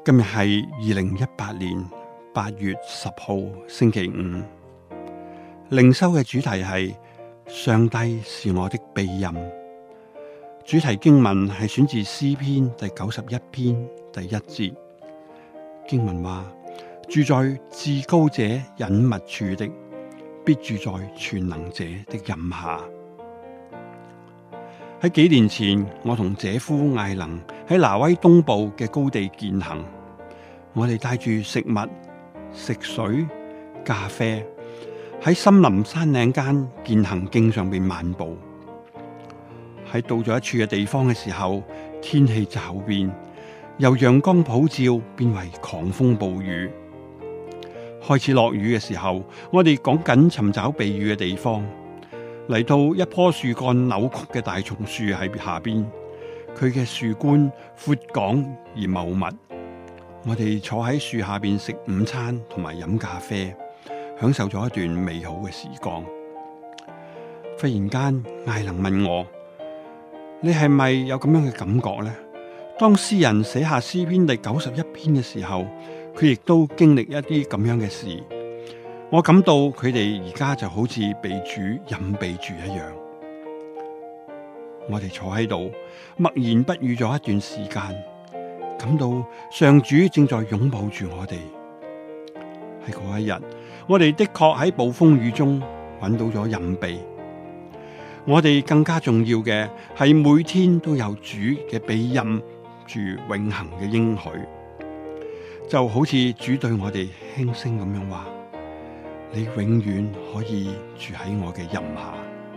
今日係2018年8月10號星期五，靈修嘅主題係上帝是我的庇蔭。主題經文係選自詩篇第91篇第1節。經文話：住在至高者隱密處的，必住在全能者的蔭下。喺幾年前，我同姐夫艾能喺挪威東部嘅高地健行，我哋帶住食物、食水、咖啡，喺森林山嶺間健行徑上邊漫步。喺到咗一處嘅地方嘅時候，天氣驟變，由陽光普照變為狂風暴雨。開始落雨嘅時候，我哋趕緊尋找避雨嘅地方，嚟到一棵樹幹扭曲嘅大松樹喺下邊，佢嘅樹冠闊廣而茂密。我哋坐喺樹下邊食午餐同埋飲咖啡，享受咗一段美好嘅時光。忽然間，艾能問我：你係咪有咁樣嘅感覺呢？當詩人寫下詩篇第91篇嘅時候，佢亦都經歷一啲咁樣嘅事。我感到佢哋而家就好似被主蔭庇住一樣。我哋坐喺度默言不語咗一段時間，感到上主正在擁抱住我哋。喺嗰一日，我哋的確喺暴風雨中揾到咗蔭庇。我哋更加重要嘅係每天都有主嘅庇蔭住永恆嘅應許，就好似主對我哋輕聲咁樣話：你永遠可以住喺我嘅蔭下。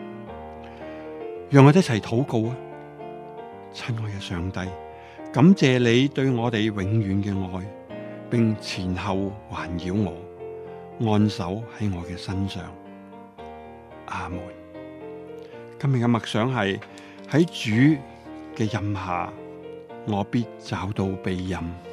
讓我哋一齊禱告啊！親愛嘅上帝，感謝你對我哋永遠嘅愛，並前後環繞我，按手喺我嘅身上。阿門。今日嘅默想係喺主嘅蔭下，我必找到庇蔭。